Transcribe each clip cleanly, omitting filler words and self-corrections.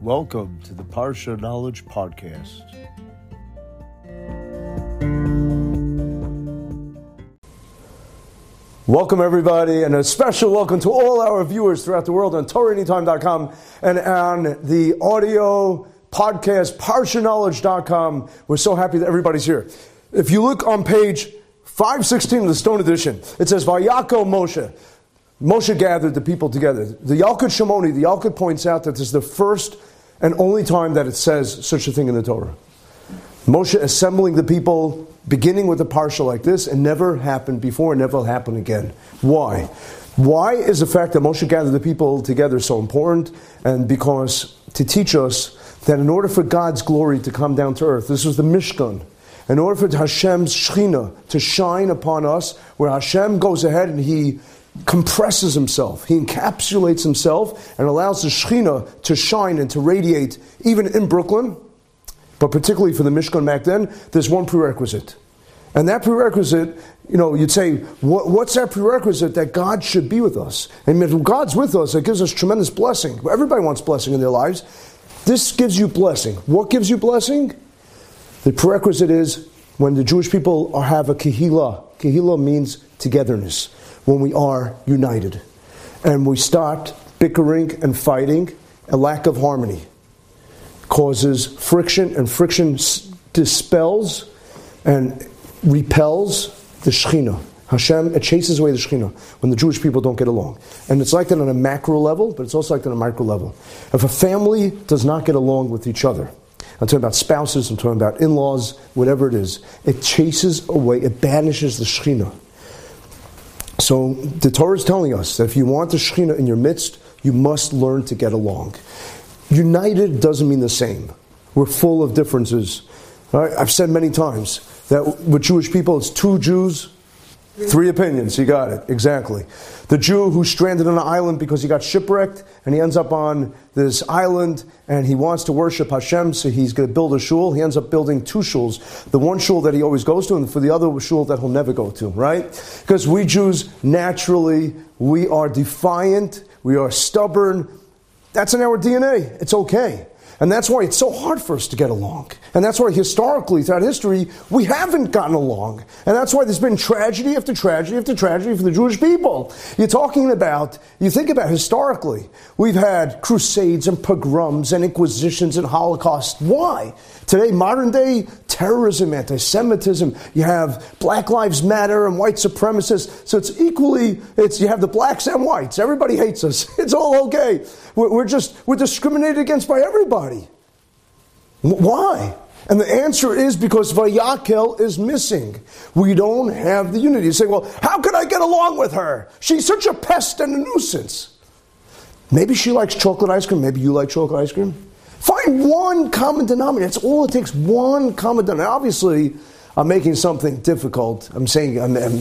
Welcome to the Parsha Knowledge Podcast. Welcome everybody, and a special welcome to all our viewers throughout the world on TorahAnytime.com and on the audio podcast ParshaKnowledge.com. We're so happy that everybody's here. If you look on page 516 of the Stone Edition, it says, Vayako Moshe. Moshe gathered the people together. The Yalkut Shimoni, the Yalkut points out that this is the first and only time that it says such a thing in the Torah. Moshe assembling the people, beginning with a parsha like this, and never happened before and never will happen again. Why? Why is the fact that Moshe gathered the people together so important? And because to teach us that in order for God's glory to come down to earth, this was the Mishkan, in order for Hashem's Shechina to shine upon us, where Hashem goes ahead and He compresses Himself, He encapsulates Himself and allows the Shechina to shine and to radiate even in Brooklyn, but particularly for the Mishkan back then, there's one prerequisite. And that prerequisite, you'd say, what's that prerequisite? That God should be with us. And if God's with us, it gives us tremendous blessing. Everybody wants blessing in their lives. This gives you blessing. What gives you blessing? The prerequisite is when the Jewish people have a kehillah. Kehillah means togetherness. When we are united. And we start bickering and fighting, a lack of harmony causes friction, and friction dispels and repels the Shechina. Hashem, it chases away the Shechina when the Jewish people don't get along. And it's like that on a macro level, but it's also like that on a micro level. If a family does not get along with each other, I'm talking about spouses, I'm talking about in-laws, whatever it is, it chases away, it banishes the Shechina. So the Torah is telling us that if you want the Shechina in your midst, you must learn to get along. United doesn't mean the same. We're full of differences. Right? I've said many times that with Jewish people, it's 2 Jews, 3 opinions. You got it, exactly. The Jew who's stranded on an island because he got shipwrecked, and he ends up on this island, and he wants to worship Hashem, so he's going to build a shul. He ends up building 2 shuls. The one shul that he always goes to, and for the other shul that he'll never go to, right? Because we Jews, naturally, we are defiant, we are stubborn. That's in our DNA. It's okay. And that's why it's so hard for us to get along. And that's why historically, throughout history, we haven't gotten along. And that's why there's been tragedy after tragedy after tragedy for the Jewish people. You think about historically, we've had crusades and pogroms and inquisitions and Holocaust. Why? Today, modern day terrorism, anti-Semitism, you have Black Lives Matter and white supremacists. So you have the blacks and whites. Everybody hates us. It's all okay. We're discriminated against by everybody. Why? And the answer is because Vayakel is missing. We don't have the unity. You say, well, how could I get along with her? She's such a pest and a nuisance. Maybe she likes chocolate ice cream. Maybe you like chocolate ice cream. Find one common denominator. That's all it takes, one common denominator. Obviously, I'm making something difficult. Obviously,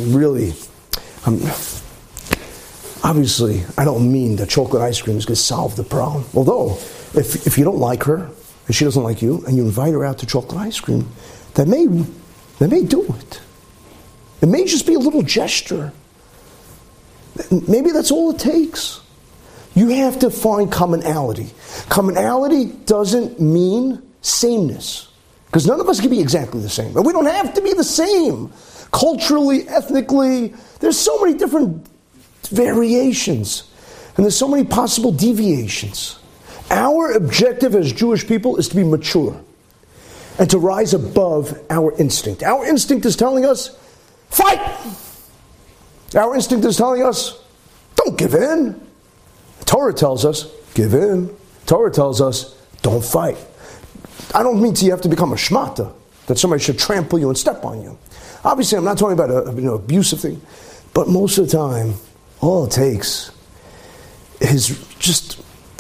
I don't mean that chocolate ice cream is going to solve the problem. Although, if you don't like her, and she doesn't like you, and you invite her out to chocolate ice cream, that may do it. It may just be a little gesture. Maybe that's all it takes. You have to find commonality. Commonality doesn't mean sameness. Because none of us can be exactly the same. And we don't have to be the same. Culturally, ethnically, there's so many different variations. And there's so many possible deviations. Our objective as Jewish people is to be mature and to rise above our instinct. Our instinct is telling us, fight! Our instinct is telling us, don't give in. Torah tells us, give in. Torah tells us, don't fight. I don't mean you have to become a shmata, that somebody should trample you and step on you. Obviously, I'm not talking about an abusive thing, but most of the time, all it takes is just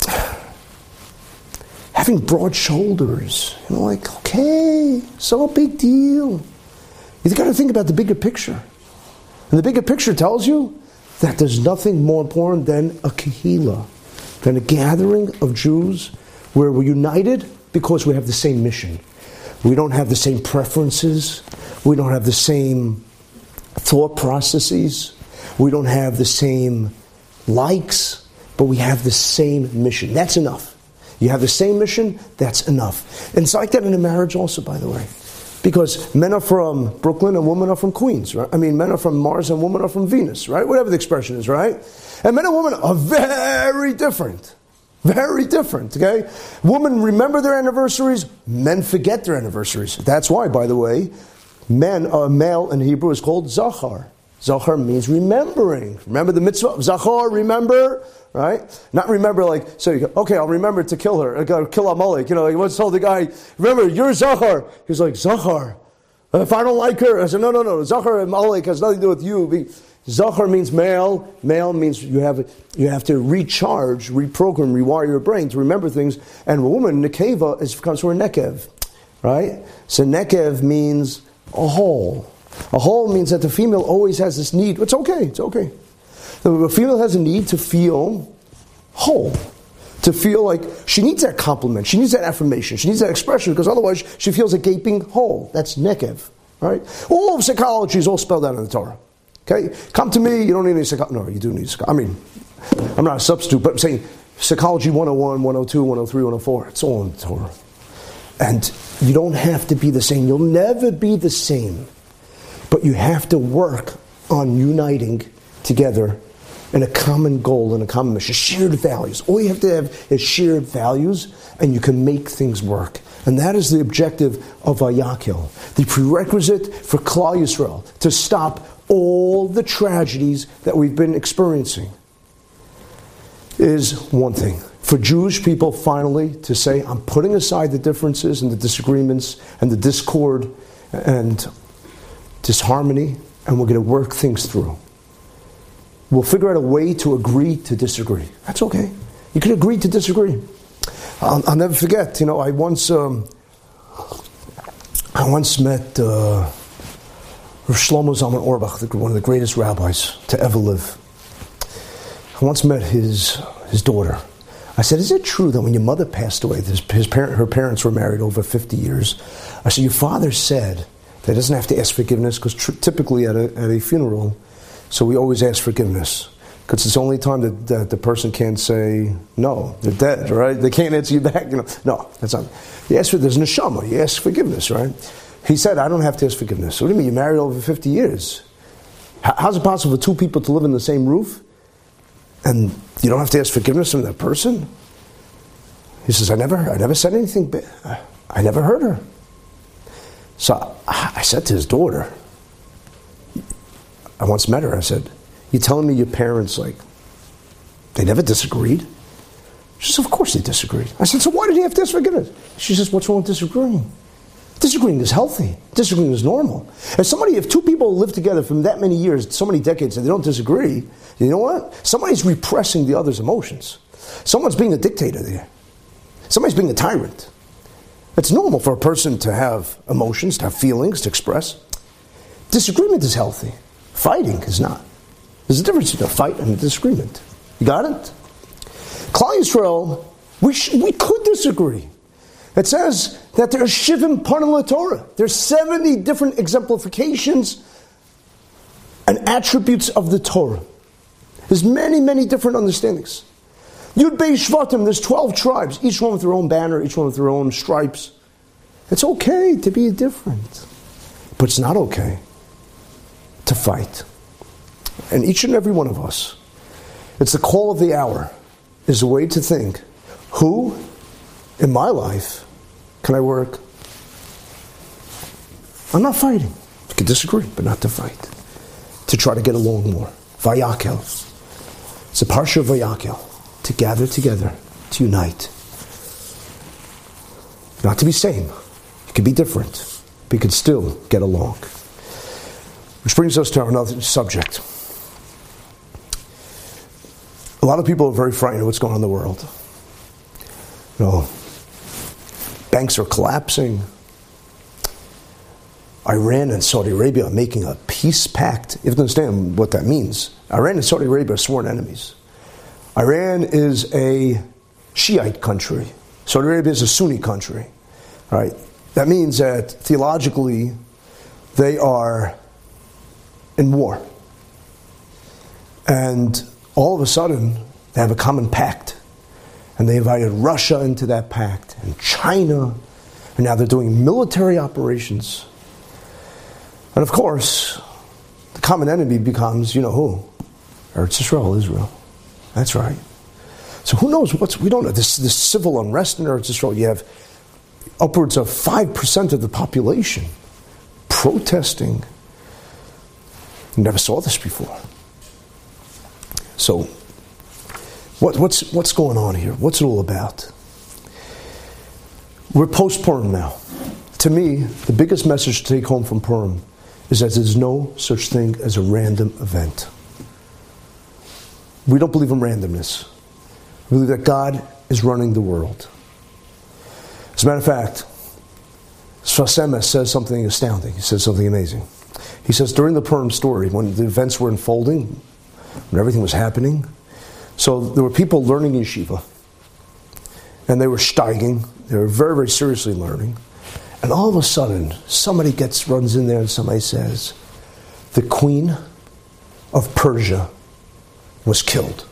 having broad shoulders. Okay, so big deal. You've got to think about the bigger picture. And the bigger picture tells you that there's nothing more important than a kehillah, than a gathering of Jews where we're united because we have the same mission. We don't have the same preferences. We don't have the same thought processes. We don't have the same likes, but we have the same mission. That's enough. You have the same mission, that's enough. And it's like that in a marriage also, by the way. Because men are from Brooklyn and women are from Queens, right? I mean, men are from Mars and women are from Venus, right? Whatever the expression is, right? And men and women are very different. Very different, okay? Women remember their anniversaries, men forget their anniversaries. That's why, by the way, male in Hebrew is called Zachar. Zachar means remembering. Remember the mitzvah? Zachar, remember, right? Not remember like, so you go, okay, I'll remember to kill her. I gotta kill Amalek. You know, he once told the guy, remember, you're Zachar. He's like, Zachar. If I don't like her, I said, no. Zachar and Amalek has nothing to do with you. Zachar means male. Male means you have to recharge, reprogram, rewire your brain to remember things. And a woman, nekeva, comes from a nekev, right? So nekev means a hole. A hole means that the female always has this need. It's okay. The female has a need to feel whole. To feel like she needs that compliment. She needs that affirmation. She needs that expression because otherwise she feels a gaping hole. That's nekev, right? All of psychology is all spelled out in the Torah. Okay, come to me. You don't need any psychology. No, you do need psychology. I mean, I'm not a substitute, but I'm saying psychology 101, 102, 103, 104. It's all in the Torah. And you don't have to be the same. You'll never be the same. But you have to work on uniting together in a common goal and a common mission. Shared values. All you have to have is shared values, and you can make things work. And that is the objective of Vayakil. The prerequisite for Klal Yisrael to stop all the tragedies that we've been experiencing is one thing. For Jewish people finally to say, I'm putting aside the differences and the disagreements and the discord and disharmony, and we're going to work things through. We'll figure out a way to agree to disagree. That's okay. You can agree to disagree. I'll never forget, I once met Rav Shlomo Zalman Auerbach, one of the greatest rabbis to ever live. I once met his daughter. I said, is it true that when your mother passed away, her parents were married over 50 years? I said, your father said that he doesn't have to ask forgiveness because typically at a funeral, so we always ask forgiveness. Because it's the only time that the person can't say, no, they're dead, right? They can't answer you back. No, that's not. You ask for, there's neshama, you ask forgiveness, right? He said, I don't have to ask forgiveness. What do you mean? You're married over 50 years. How's it possible for two people to live in the same roof and you don't have to ask forgiveness from that person? He says, I never said anything bad. I never hurt her. So I said to his daughter, I once met her, I said, you're telling me your parents, they never disagreed? She said, of course they disagreed. I said, so why did he have to ask forgiveness? She says, what's wrong with disagreeing? Disagreeing is healthy. Disagreeing is normal. If two people live together for that many years, so many decades, and they don't disagree, you know what? Somebody's repressing the other's emotions. Someone's being a dictator there. Somebody's being a tyrant. It's normal for a person to have emotions, to have feelings, to express. Disagreement is healthy. Fighting is not. There's a difference between a fight and a disagreement. You got it? Klal Yisrael, we could disagree. It says that there are Shivim Panim Torah. There's 70 different exemplifications and attributes of the Torah. There's many, many different understandings. Yud Beis Shvatim, there's 12 tribes, each one with their own banner, each one with their own stripes. It's okay to be different. But it's not okay to fight. And each and every one of us, it's the call of the hour, is a way to think, who in my life can I work? I'm not fighting. You can disagree, but not to fight. To try to get along more. Vayakel. It's a parsha of Vayakel. To gather together, to unite. Not to be same. You can be different, but you can still get along. Which brings us to another subject. A lot of people are very frightened of what's going on in the world. Banks are collapsing. Iran and Saudi Arabia are making a peace pact. You have to understand what that means. Iran and Saudi Arabia are sworn enemies. Iran is a Shiite country. Saudi Arabia is a Sunni country. Right? That means that theologically they are in war. And all of a sudden they have a common pact. And they invited Russia into that pact, and China, and now they're doing military operations. And of course, the common enemy becomes, you know who? Eretz Israel. That's right. So who knows we don't know. This civil unrest in Eretz Israel, you have upwards of 5% of the population protesting. Never saw this before. So, what's going on here? What's it all about? We're post-Purim now. To me, the biggest message to take home from Purim is that there's no such thing as a random event. We don't believe in randomness. We believe that God is running the world. As a matter of fact, Sfas Emes says something astounding. He says something amazing. He says during the Purim story, when the events were unfolding, when everything was happening, so there were people learning yeshiva, and they were steiging. They were very, very seriously learning. And all of a sudden, somebody runs in there and somebody says, the queen of Persia was killed.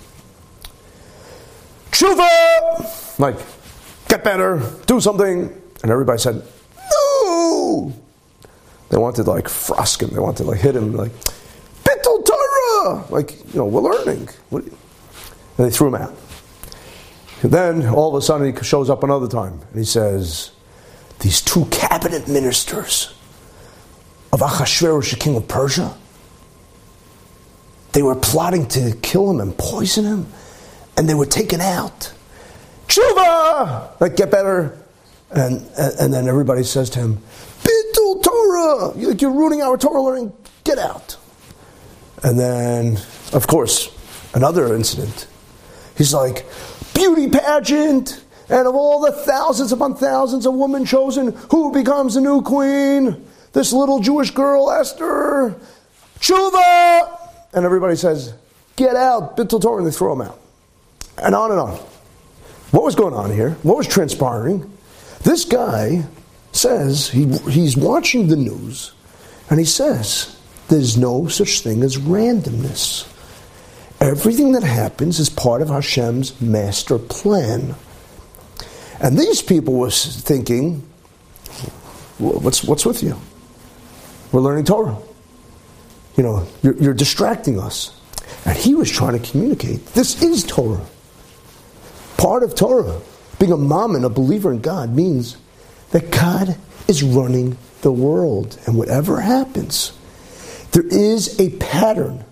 Tshuva! Like, get better, do something. And everybody said, no! They wanted to frosk him. They wanted to hit him. Bittul Torah! We're learning. And they threw him out. And then, all of a sudden, he shows up another time. And he says, these two cabinet ministers of Achashverosh, the king of Persia, they were plotting to kill him and poison him. And they were taken out. Tshuva! Get better. And then everybody says to him, Bittul Torah! You're ruining our Torah learning. Get out. And then, of course, another incident. He's like, beauty pageant! And of all the thousands upon thousands of women chosen, who becomes the new queen? This little Jewish girl, Esther. Tshuva! And everybody says, get out, Bittul Torah, and they throw him out. And on and on. What was going on here? What was transpiring? This guy says, he's watching the news, and he says, there's no such thing as randomness. Everything that happens is part of Hashem's master plan. And these people were thinking, what's with you? We're learning Torah. You're distracting us. And he was trying to communicate, this is Torah. Part of Torah, being a mammon, a believer in God, means that God is running the world. And whatever happens, there is a pattern.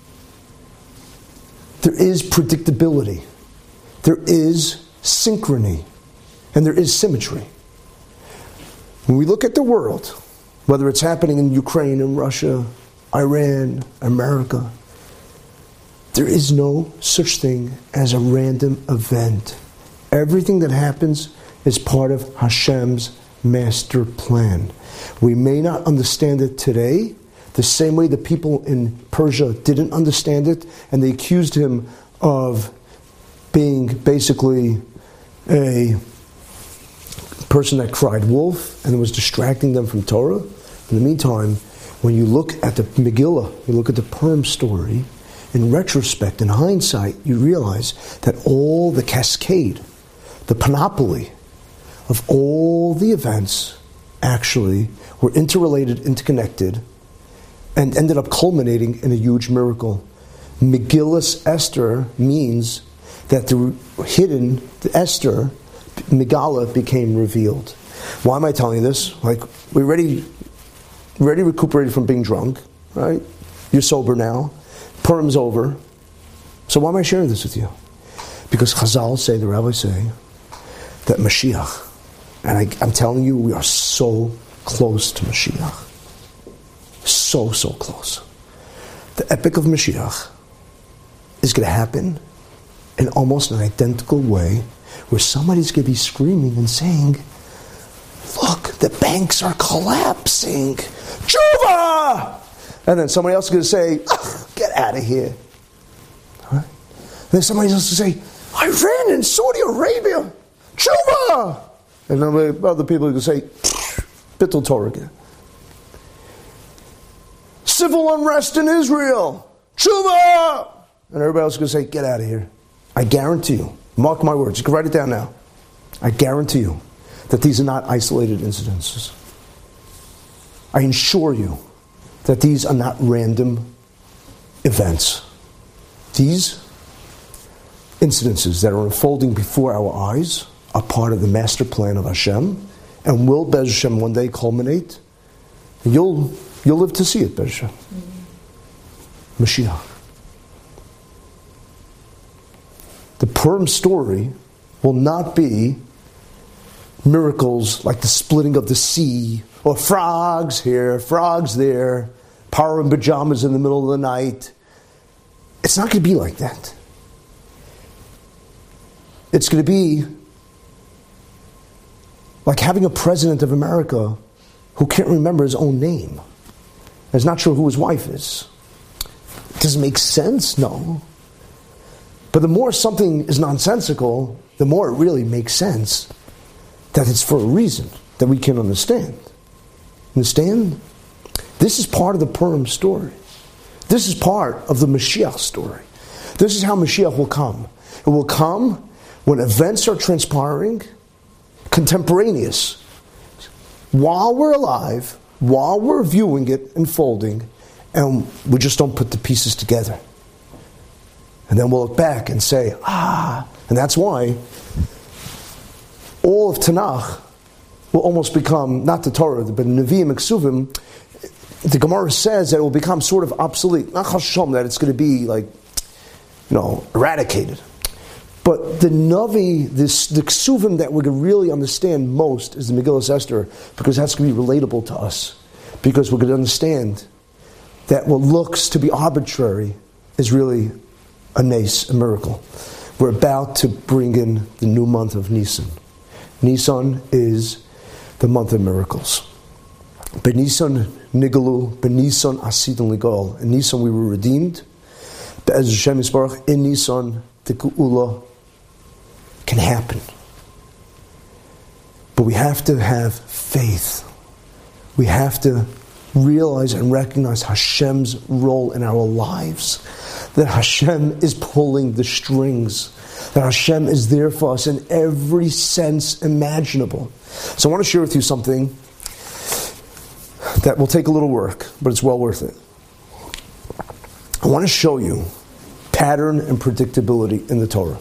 There is predictability. There is synchrony. And there is symmetry. When we look at the world, whether it's happening in Ukraine and Russia, Iran, America, there is no such thing as a random event. Everything that happens is part of Hashem's master plan. We may not understand it today, the same way the people in Persia didn't understand it, and they accused him of being basically a person that cried wolf and was distracting them from Torah. In the meantime, when you look at the Megillah, you look at the Purim story, in retrospect, in hindsight, you realize that all the cascade, the panoply of all the events actually were interrelated, interconnected, and ended up culminating in a huge miracle. Megillas Esther means that the hidden, the Esther, Megillah, became revealed. Why am I telling you this? We're already recuperated from being drunk, right? You're sober now. Purim's over. So why am I sharing this with you? Because Chazal say, the rabbis say, that Mashiach, and I'm telling you, we are so close to Mashiach. So close. The epic of Mashiach is going to happen in almost an identical way, where somebody's going to be screaming and saying, look, the banks are collapsing. Tshuva! And then somebody else is going to say, get out of here. Right? And then somebody else is going to say, Iran and Saudi Arabia. Tshuva! And then other people are going to say, Bittul Torah again. Civil unrest in Israel. Tshuva! And everybody else is going to say, get out of here. I guarantee you, Mark my words. You can write it down now. I guarantee you that these are not isolated incidences. I assure you that these are not random events. These incidences that are unfolding before our eyes are part of the master plan of Hashem and will, Be'ez Hashem, one day culminate. And you'll live to see it, Be'ez Hashem. Mashiach. The Purim story will not be miracles like the splitting of the sea, or frogs here, frogs there, power in pajamas in the middle of the night. It's not going to be like that. It's going to be like having a president of America who can't remember his own name. Is not sure who his wife is. Does it make sense? No. But the more something is nonsensical, the more it really makes sense that it's for a reason that we can understand. Understand? This is part of the Purim story. This is part of the Mashiach story. This is how Mashiach will come. It will come when events are transpiring, contemporaneous, while we're alive, while we're viewing it unfolding, and we just don't put the pieces together. And then we'll look back and say, and that's why all of Tanakh will almost become, not the Torah, but Nevi'im and Ksuvim. The Gemara says that it will become sort of obsolete. Not Chashom, that it's going to be eradicated. But the Navi, the Ksuvim that we're going to really understand most is the Megillah Esther, because that's going to be relatable to us. Because we're going to understand that what looks to be arbitrary is really a nace, a miracle. We're about to bring in the new month of Nisan. Nisan is the month of miracles. B'Nisan nigalu, B'Nisan asidon ligol. In Nisan we were redeemed. Be'ez Hashem Yisbarach, in Nisan the Geula can happen. But we have to have faith. We have to realize and recognize Hashem's role in our lives. That Hashem is pulling the strings. That Hashem is there for us in every sense imaginable. So I want to share with you something that will take a little work, but it's well worth it. I want to show you pattern and predictability in the Torah.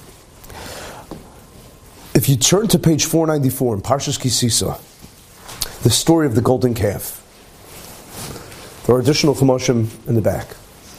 If you turn to page 494 in Parshas Ki Sisa, the story of the golden calf. There are additional chumoshim in the back.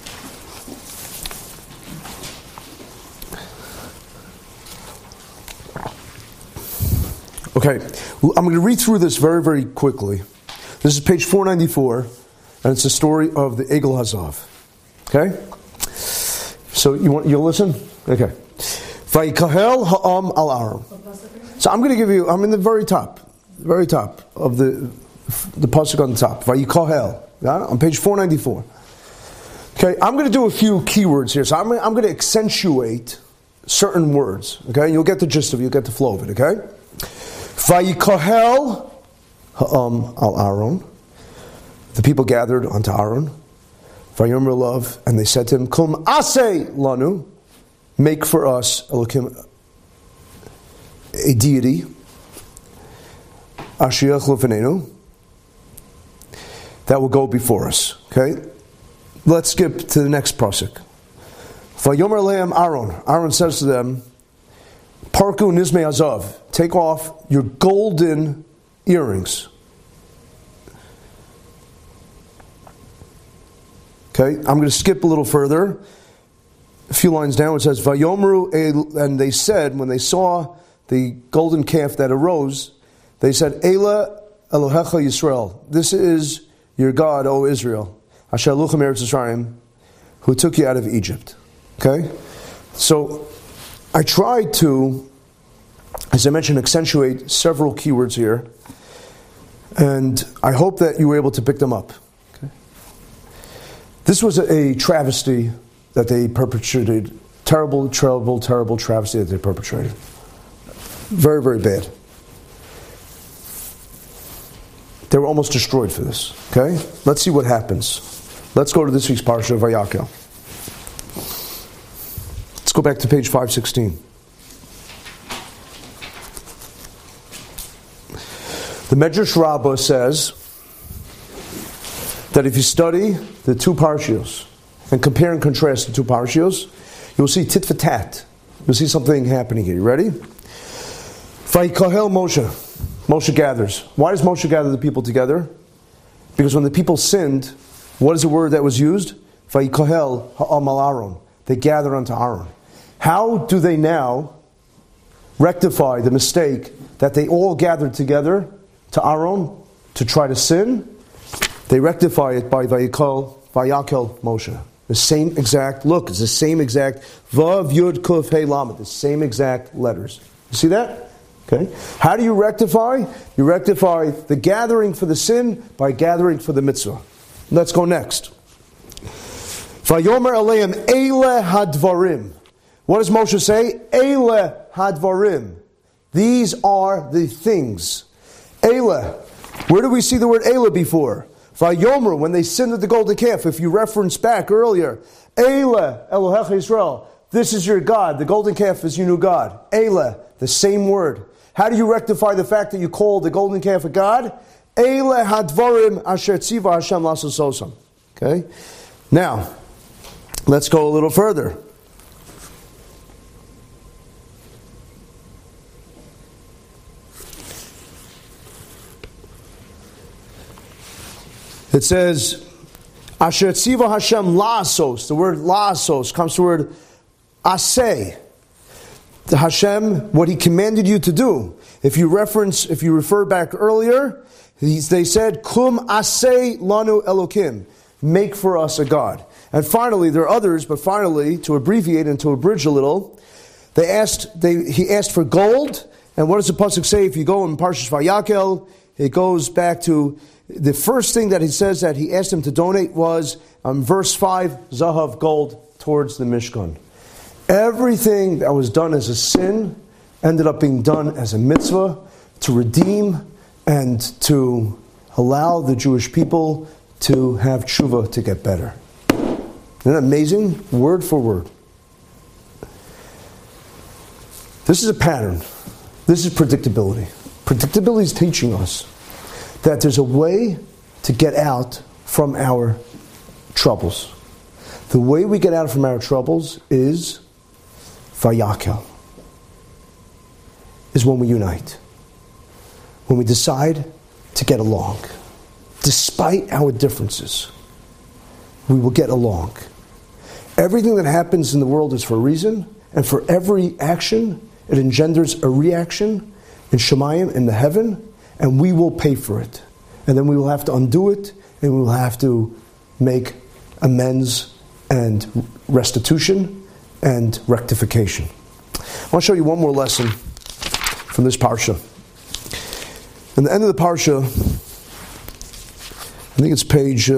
Okay, I'm going to read through this very, very quickly. This is page 494, and it's the story of the Egel Hazav. Okay? So you'll listen? Okay. Vayikahel ha'am al Aram. So I'm going to give you, I'm in the very top of the pasuk on the top. Vayikahel. On page 494. Okay, I'm going to do a few keywords here. So I'm going to accentuate certain words. Okay, you'll get the gist of it, you'll get the flow of it. Okay? Vayikahel ha'am al Aaron. The people gathered unto Aaron. Vayomer love, and they said to him, Kum aseh lanu, make for us Elokim a deity. Ashiach lefenenu, that will go before us. Okay? Let's skip to the next pasuk. Vayomer lehem Aaron. Aaron says to them, Parku nizmei azav. Take off your golden earrings. Okay, I'm going to skip a little further. A few lines down it says, Vayomru, and they said, when they saw the golden calf that arose, they said, Ela Elohecha Yisrael. This is your God, O Israel. Asher Luchem Eretz Yisrael, who took you out of Egypt. Okay? So, I tried to, as I mentioned, accentuate several keywords here, and I hope that you were able to pick them up. Okay? This was a travesty that they perpetrated. Terrible travesty that they perpetrated. Very, very bad. They were almost destroyed for this. Okay? Let's see what happens. Let's go to this week's Parsha, Vayakel. Let's go back to page 516. The Medrash Rabbah says that if you study the two parshios and compare and contrast the two parshios, you'll see tit for tat. You'll see something happening here. You ready? Vayikahel Moshe. Moshe gathers. Why does Moshe gather the people together? Because when the people sinned, what is the word that was used? Vayikahel ha'amal Aaron. They gather unto Aaron. How do they now rectify the mistake that they all gathered together to Aaron to try to sin? They rectify it by Vayakel Moshe. The same exact, look, it's the same exact Vav Yud Kuf Hey Lamed, the same exact letters. You see that? Okay. How do you rectify? You rectify the gathering for the sin by gathering for the mitzvah. Let's go next. Vayomer Aleim Eile Hadvarim. What does Moshe say? Eile Hadvarim. These are the things. Eile. Where do we see the word Eile before? Vayomer, when they sinned at the golden calf, if you reference back earlier, Eile Elohecha Yisrael, this is your God, the golden calf is your new God. Eile, the same word. How do you rectify the fact that you call the golden calf a God? Eile hadvarim asher tziva Hashem lasos osam. Okay? Now, let's go a little further. It says, Asher tziva Hashem lasos. The word lasos comes from the word aseh. The Hashem, what He commanded you to do. If you refer back earlier, they said, Kum aseh lanu elokim. Make for us a God. And finally, there are others, but finally, to abbreviate and to abridge a little, he asked for gold. And what does the pasuk say? If you go in Parshas Vayakel, it goes back to the first thing that he says that he asked him to donate was, verse 5, Zahav, gold, towards the Mishkan. Everything that was done as a sin ended up being done as a mitzvah to redeem and to allow the Jewish people to have tshuva to get better. Isn't that amazing? Word for word. This is a pattern. This is predictability. Predictability is teaching us that there's a way to get out from our troubles. The way we get out from our troubles is Vayakel. Is when we unite. When we decide to get along. Despite our differences, we will get along. Everything that happens in the world is for a reason, and for every action, it engenders a reaction in Shemayim, in the heaven, and we will pay for it. And then we will have to undo it, and we will have to make amends and restitution and rectification. I want to show you one more lesson from this parsha. In the end of the parsha, I think it's page...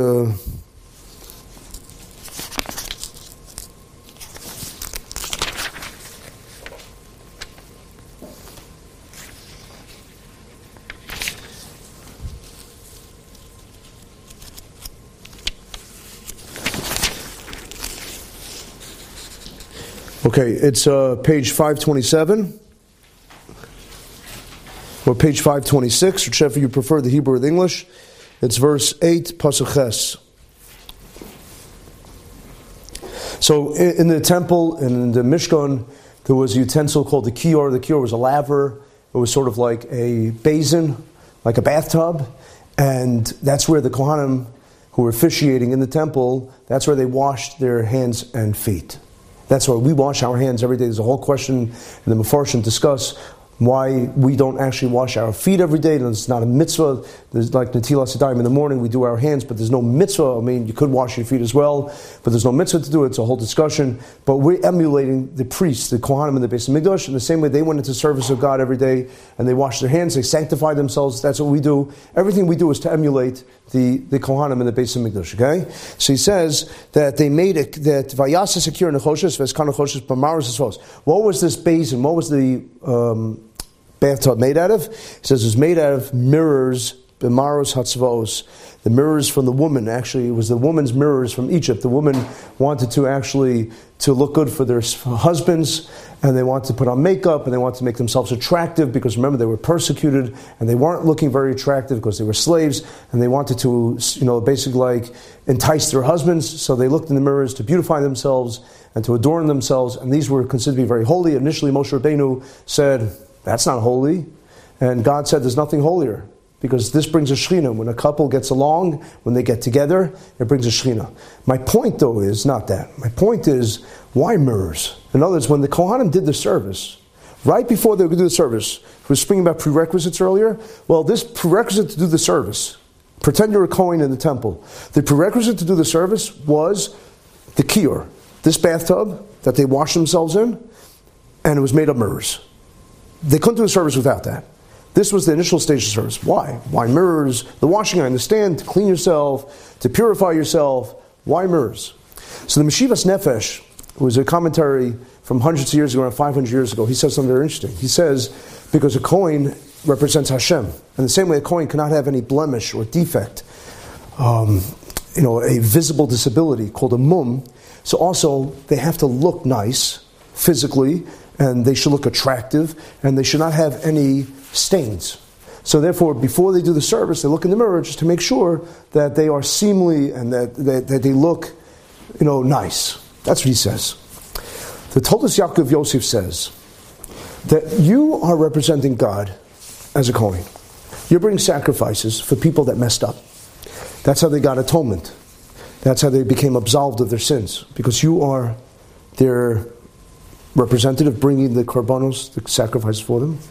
Okay, it's page 527, or page 526, whichever you prefer, the Hebrew or the English. It's verse 8, Pasuk Ches. So in the temple, in the Mishkan, there was a utensil called the kior. The kior was a laver. It was sort of like a basin, like a bathtub. And that's where the Kohanim, who were officiating in the temple, that's where they washed their hands and feet. That's why we wash our hands every day. There's a whole question, and the Mefarshim discuss why we don't actually wash our feet every day. It's not a mitzvah. There's like Netilas Yadayim in the morning, we do our hands, but there's no mitzvah. I mean, you could wash your feet as well, but there's no mitzvah to do it. It's a whole discussion. But we're emulating the priests, the Kohanim in the Beis Hamikdash, in the same way they went into service of God every day, and they washed their hands, they sanctified themselves. That's what we do. Everything we do is to emulate the Kohanim in the Beis Hamikdash, okay? So he says that they made it, that Vayasa secure nechoshes, Veskana choshes, Pamaras Esfos. What was this basin? What was the bathtub made out of? It says it was made out of mirrors B'maros hatzvos, the mirrors from the woman. Actually, it was the woman's mirrors from Egypt. The woman wanted to look good for their husbands, and they wanted to put on makeup, and they wanted to make themselves attractive, because remember, they were persecuted, and they weren't looking very attractive because they were slaves, and they wanted to, basically like entice their husbands, so they looked in the mirrors to beautify themselves and to adorn themselves, and these were considered to be very holy. Initially, Moshe Rabbeinu said, that's not holy, and God said there's nothing holier, because this brings a Shekhinah. When a couple gets along, when they get together, it brings a Shekhinah. My point, though, is not that. My point is, why mirrors? In other words, when the Kohanim did the service, right before they would do the service, we were speaking about prerequisites earlier. Well, this prerequisite to do the service, pretend you're a Kohen in the temple. The prerequisite to do the service was the kior, this bathtub that they washed themselves in, and it was made of mirrors. They couldn't do the service without that. This was the initial stage of service. Why? Why mirrors? The washing, I understand, to clean yourself, to purify yourself. Why mirrors? So the Meshivas Nefesh, who was a commentary from hundreds of years ago, around 500 years ago, he says something very interesting. He says, because a Kohen represents Hashem, and the same way a Kohen cannot have any blemish or defect, a visible disability called a mum, so also they have to look nice physically, and they should look attractive, and they should not have any stains. So therefore, before they do the service, they look in the mirror just to make sure that they are seemly and that they look, nice. That's what he says. The Toldos Yaakov Yosef says that you are representing God as a Kohen. You're bringing sacrifices for people that messed up. That's how they got atonement. That's how they became absolved of their sins, because you are their representative, bringing the korbanos, the sacrifice for them.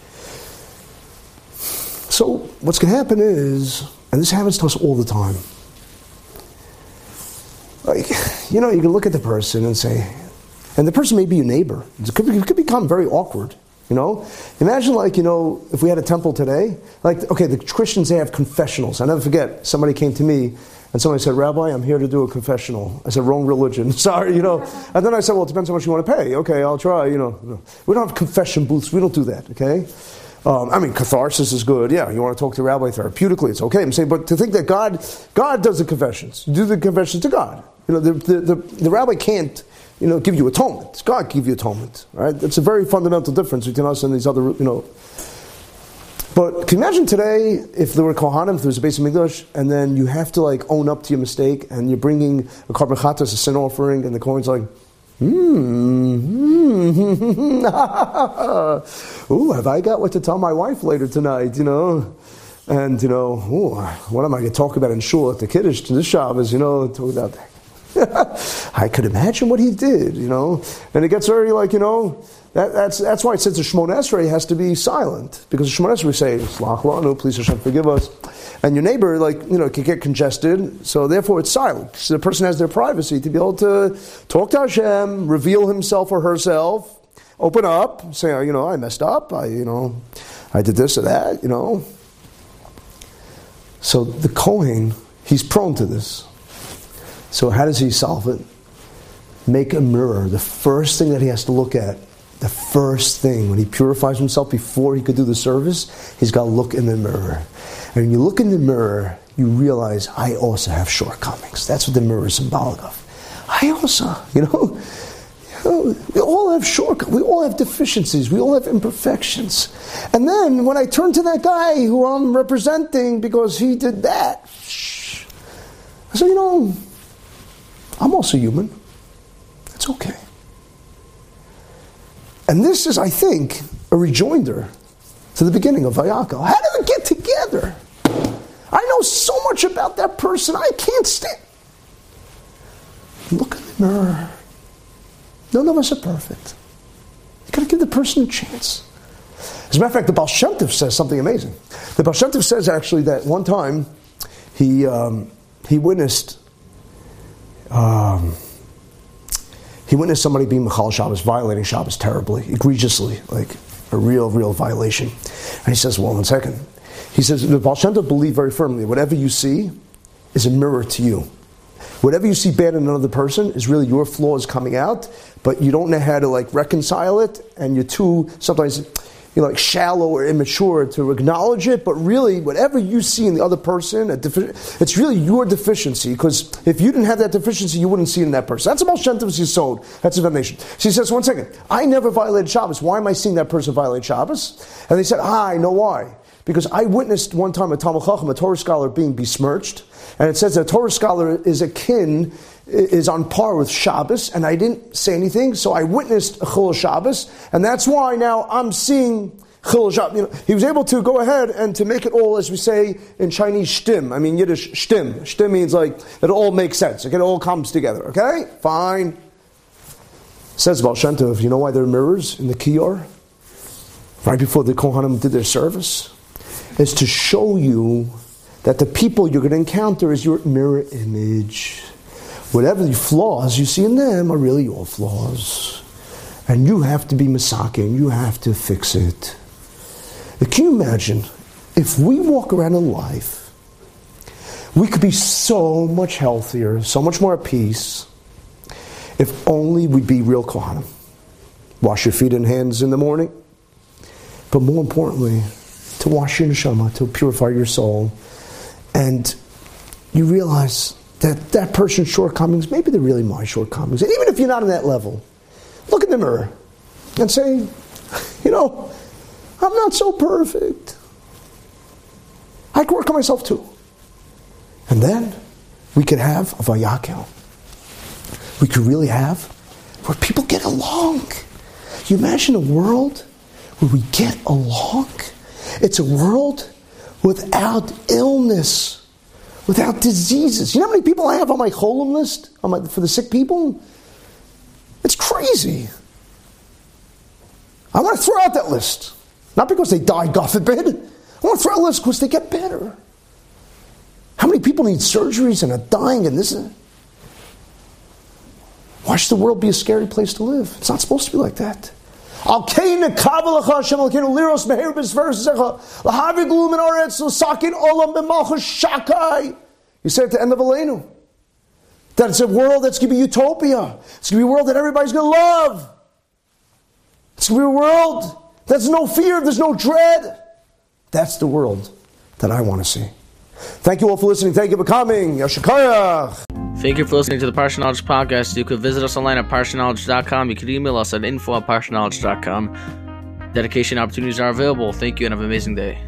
So what's going to happen is, and this happens to us all the time, you can look at the person and say, and the person may be your neighbor. It could become very awkward, Imagine if we had a temple today, the Christians, they have confessionals. I'll never forget, somebody came to me and somebody said, Rabbi, I'm here to do a confessional. I said, wrong religion. Sorry, And then I said, well, it depends on how much you want to pay. Okay, I'll try, No. We don't have confession booths. We don't do that, okay? Catharsis is good. Yeah, you want to talk to a rabbi therapeutically, it's okay. I'm saying, but to think that God does the confessions. You do the confessions to God. The rabbi can't, give you atonement. God give you atonement, right? It's a very fundamental difference between us and these other, But can you imagine today if there were Kohanim, if there was a Beis Hamikdash, and then you have to own up to your mistake, and you're bringing a korban chatas, a sin offering, and the Kohen's ooh, have I got what to tell my wife later tonight, And, what am I going to talk about in shul at the Kiddush to this Shabbos, talk about that. I could imagine what he did, And it gets very that's why it says the Shemona Esrei has to be silent. Because the Shemona Esrei say, Slach lanu, please Hashem forgive us. And your neighbor, can get congested, so therefore it's silent. So the person has their privacy to be able to talk to Hashem, reveal himself or herself, open up, say, I messed up, I did this or that, So the Kohen, he's prone to this. So how does he solve it? Make a mirror. The first thing that he has to look at, the first thing, when he purifies himself before he could do the service, he's got to look in the mirror. And when you look in the mirror, you realize, I also have shortcomings. That's what the mirror is symbolic of. I also, we all have shortcomings. We all have deficiencies. We all have imperfections. And then when I turn to that guy who I'm representing because he did that, I say, I'm also human. It's okay. And this is, I think, a rejoinder to the beginning of Vayakal. How did it get together? I know so much about that person, I can't stand. Look in the mirror. None of us are perfect. You've got to give the person a chance. As a matter of fact, the Baal Shem Tov says something amazing. The Baal Shem Tov says actually that one time he witnessed somebody being Mechal Shabbos, violating Shabbos terribly, egregiously, like a real violation. And he says, well, 1 second. He says, the Baal Shem Tov believed very firmly, whatever you see is a mirror to you. Whatever you see bad in another person is really your flaws coming out, but you don't know how to reconcile it, and you're too, sometimes, like shallow or immature to acknowledge it, but really, whatever you see in the other person, it's really your deficiency, because if you didn't have that deficiency, you wouldn't see it in that person. That's the most Shem Tov's Yisod. That's information. So he says, one second, I never violated Shabbos. Why am I seeing that person violate Shabbos? And they said, I know why. Because I witnessed one time a Talmud Chacham, a Torah scholar, being besmirched, and it says that a Torah scholar is on par with Shabbos, and I didn't say anything, so I witnessed a Chilul Shabbos, and that's why now I'm seeing Chilul Shabbos. He was able to go ahead and to make it all, as we say in Chinese, shtim. I mean Yiddish, shtim. Shtim means like that it all makes sense. It all comes together. Okay, fine. Says Baal Shem Tov, you know why there are mirrors in the Kiyar? Right before the Kohanim did their service? Is to show you that the people you're going to encounter is your mirror image. Whatever the flaws you see in them are really your flaws. And you have to be masaking, you have to fix it. Can you imagine, if we walk around in life, we could be so much healthier, so much more at peace, if only we'd be real Kohanim. Wash your feet and hands in the morning, but more importantly, to wash your neshama, to purify your soul, and you realize that person's shortcomings, maybe they're really my shortcomings. And even if you're not on that level, look in the mirror and say, I'm not so perfect. I can work on myself too. And then we could have a vayakel. We could really have where people get along. You imagine a world where we get along? It's a world without illness, without diseases. You know how many people I have on my cholim list for the sick people? It's crazy. I want to throw out that list. Not because they die, God forbid. I want to throw out a list because they get better. How many people need surgeries and are dying and this? Why should the world be a scary place to live? It's not supposed to be like that. He said at the end of Aleinu that it's a world that's going to be utopia. It's going to be a world that everybody's going to love. It's going to be a world there's no fear, there's no dread. That's the world that I want to see. Thank you all for listening. Thank you for coming. Yashikayach. Thank you for listening to the Parsha Knowledge Podcast. You could visit us online at parshaknowledge.com. You could email us at info@parshaknowledge.com. Dedication opportunities are available. Thank you and have an amazing day.